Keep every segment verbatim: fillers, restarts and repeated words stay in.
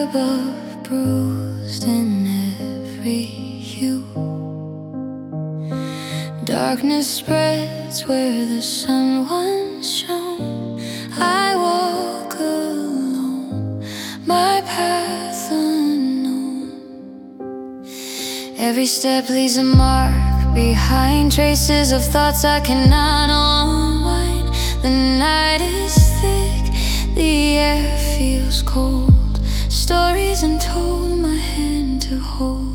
above, bruised in every hue. Darkness spreads where the sun once shone. I walk alone, my path unknown. Every step leaves a mark behind, traces of thoughts I cannot unwind. The night is thick, the air feels cold. Stories untold, my hand to hold.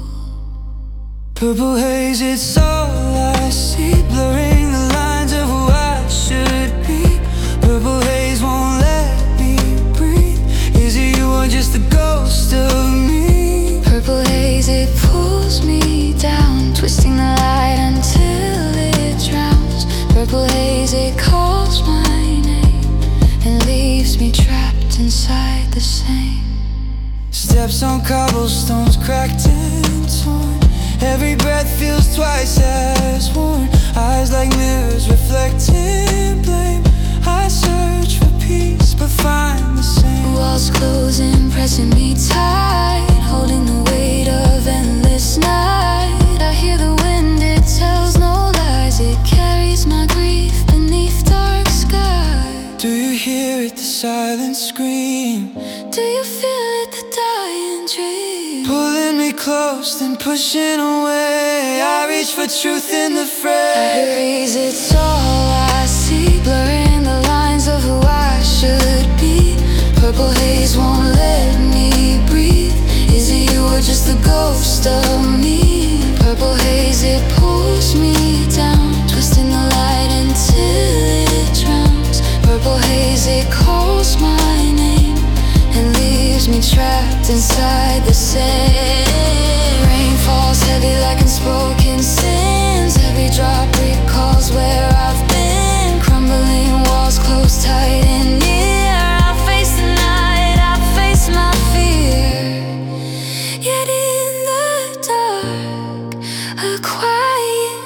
Purple haze, it's all I see, blurring the lines of who I should be. Purple haze won't let me breathe. Is it you or just the ghost of me? Purple haze, it pulls me down, twisting the light until it drowns. Purple haze, it calls my name and leaves me trapped inside the same. Steps on cobblestones, cracked and torn. Every breath feels twice as warm. Eyes like mirrors reflecting blame. I search for peace but find the same. Walls closing, pressing me tight, holding the weight of endless night. I hear the wind, it tells no lies. It carries my grief beneath dark sky. Do you hear it, the silent scream? Do you feel it, the dying dream? Pulling me close, then pushing away. I reach for truth in the fray. Haze, it's all I see, blurring the lines of who I should be. Purple haze won't let me breathe. Is it you or just the ghost of me? Purple haze, it pulls me down, twisting the light until it drowns. Purple haze, it calls my name and leaves me trapped inside the same. Rain falls heavy like unspoken sins. Every drop recalls where I've been. Crumbling walls close tight and near. I face the night, I face my fear. Yet in the dark, a quiet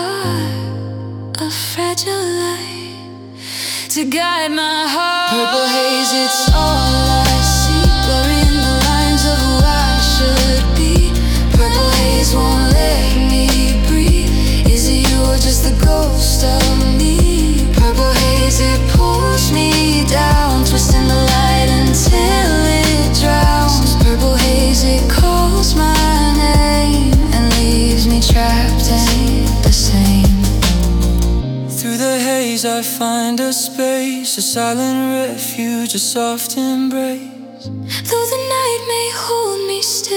spark, a fragile light to guide my heart. Purple haze, it's all I see, blurring the lines of who I should be. Purple haze won't let me breathe. Is it you or just the ghost of me? Purple haze, it pulls me down, twisting the light until it drowns. Purple haze, it calls my name and leaves me trapped in the same. Through the haze I find a space, a silent refuge, a soft embrace. Though the night may hold me still,